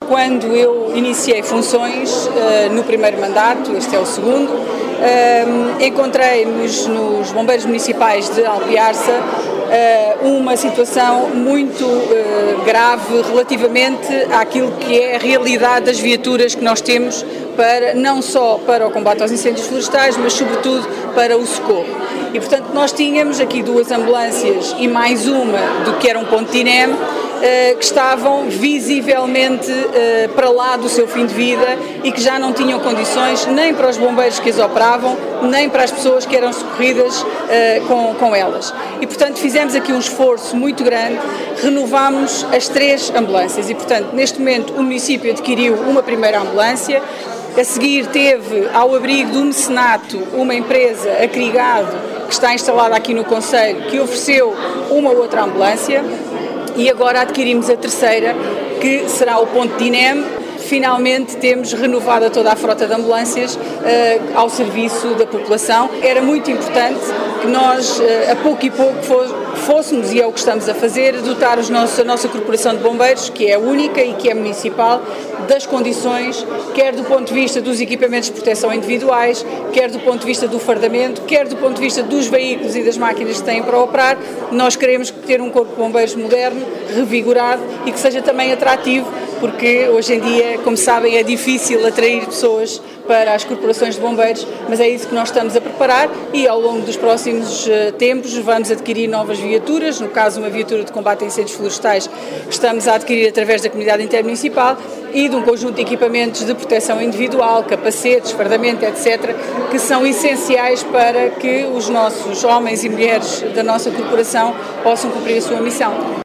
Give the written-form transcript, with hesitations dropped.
quando eu iniciei funções no primeiro mandato, este é o segundo, encontrei nos bombeiros municipais de Alpiarça uma situação muito grave relativamente àquilo que é a realidade das viaturas que nós temos não só para o combate aos incêndios florestais, mas sobretudo para o socorro. E portanto nós tínhamos aqui 2 ambulâncias e mais uma do que era um ponto de INEM, que estavam visivelmente para lá do seu fim de vida e que já não tinham condições nem para os bombeiros que as operavam, nem para as pessoas que eram socorridas com elas. E portanto fizemos aqui um esforço muito grande, renovámos as 3 ambulâncias e portanto neste momento o município adquiriu uma primeira ambulância, a seguir teve ao abrigo do mecenato uma empresa, a Crigado, que está instalada aqui no concelho, que ofereceu uma outra ambulância. E agora adquirimos a terceira, que será o ponto de INEM. Finalmente temos renovada toda a frota de ambulâncias ao serviço da população. Era muito importante que nós, a pouco e pouco, fôssemos, e é o que estamos a fazer, dotar a nossa Corporação de Bombeiros, que é única e que é municipal, das condições, quer do ponto de vista dos equipamentos de proteção individuais, quer do ponto de vista do fardamento, quer do ponto de vista dos veículos e das máquinas que têm para operar. Nós queremos ter um corpo de bombeiros moderno, revigorado e que seja também atrativo, porque hoje em dia, como sabem, é difícil atrair pessoas para as corporações de bombeiros, mas é isso que nós estamos a preparar e ao longo dos próximos tempos vamos adquirir novas viaturas, no caso uma viatura de combate a incêndios florestais que estamos a adquirir através da comunidade intermunicipal e de um conjunto de equipamentos de proteção individual, capacetes, fardamento, etc., que são essenciais para que os nossos homens e mulheres da nossa corporação possam cumprir a sua missão.